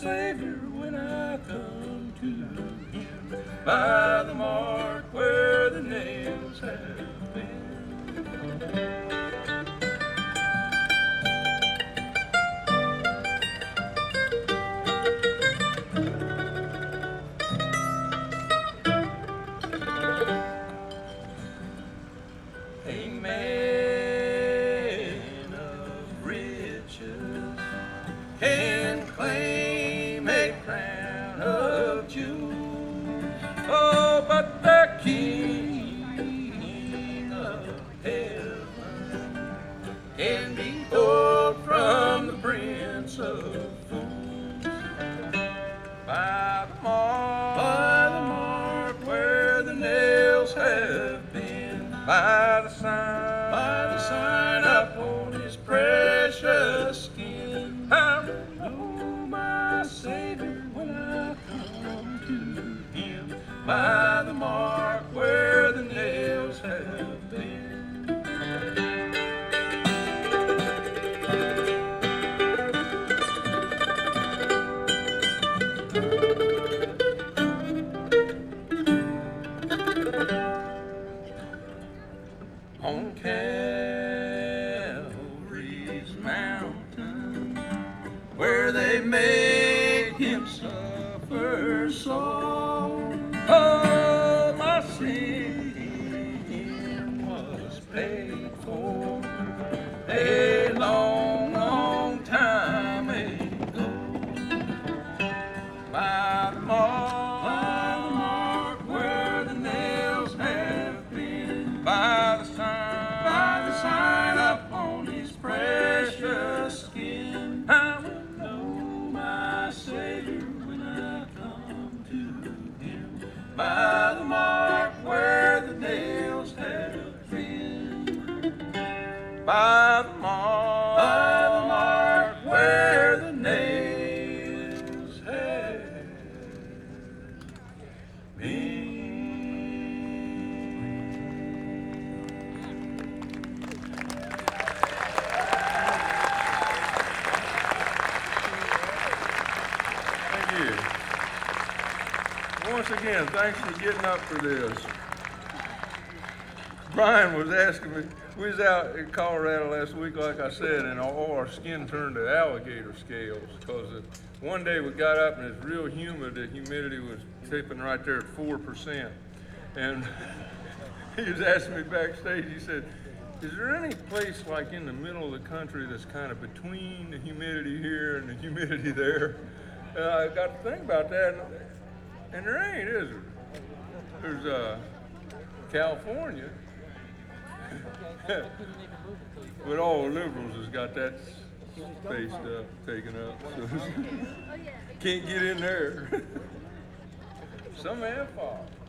Savior when I come to him, by the mark where the nails have been. A man of riches can claim a crown of jewels, oh, but the King of heaven can be pulled from the Prince of Fools by the mark where the nails have been, by the sign upon his precious skin. I will know my Savior when I come to him, by the mark where the nails have been. On Calvary's mountain, where they made him suffer so, oh, my sin was paid for a long, long time ago. By the mark where the nails have been, by the sign upon his precious skin, I will know my Savior when I come to him, by the mark where the nails have been, by the mark where the nails have been. Once again, thanks for getting up for this. Brian was asking me, we was out in Colorado last week, like I said, and all our skin turned to alligator scales because one day we got up and it's real humid. The humidity was tipping right there at 4%. And he was asking me backstage, he said, is there any place like in the middle of the country that's kind of between the humidity here and the humidity there? And I got to think about that, and there ain't, is there? There's California. But all the liberals has got that space taken up, so can't get in there. Some have fought.